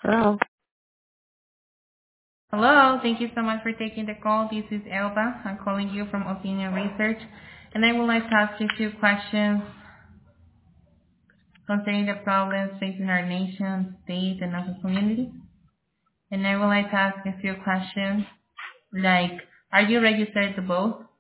Hello. Hello. Thank you so much for taking the call. This is Elba. I'm calling you from Opinion Research, and I would like to ask you a few questions concerning the problems facing our nation, state, and our community. And I would like to ask a few questions like, are you registered to vote?